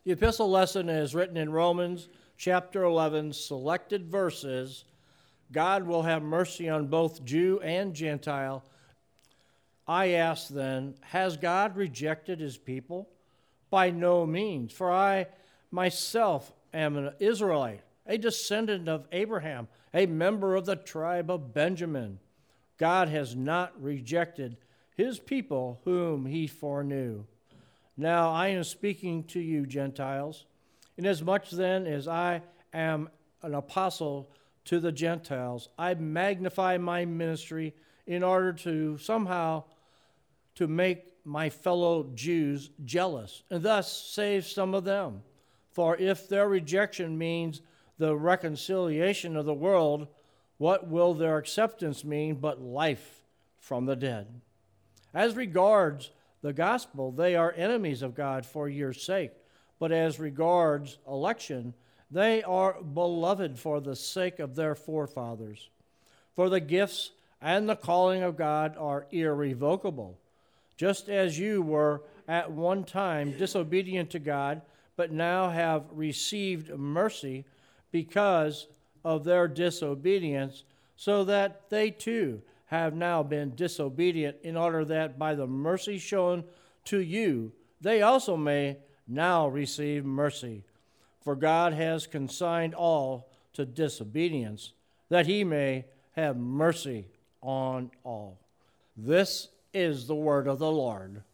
The epistle lesson is written in Romans chapter 11, selected verses. God will have mercy on both Jew and Gentile. I ask then, has God rejected his people? By no means, for I myself am an Israelite, a descendant of Abraham, a member of the tribe of Benjamin. God has not rejected his people whom he foreknew. Now I am speaking to you, Gentiles, inasmuch then as I am an apostle to the Gentiles, I magnify my ministry in order to somehow to make my fellow Jews jealous, and thus save some of them. For if their rejection means the reconciliation of the world, what will their acceptance mean but life from the dead? As regards the gospel, they are enemies of God for your sake, but as regards election, they are beloved for the sake of their forefathers. For the gifts and the calling of God are irrevocable. Just as you were at one time disobedient to God, but now have received mercy because of their disobedience, so that they too have now been disobedient, in order that by the mercy shown to you, they also may now receive mercy. For God has consigned all to disobedience, that he may have mercy on all. This is the word of the Lord.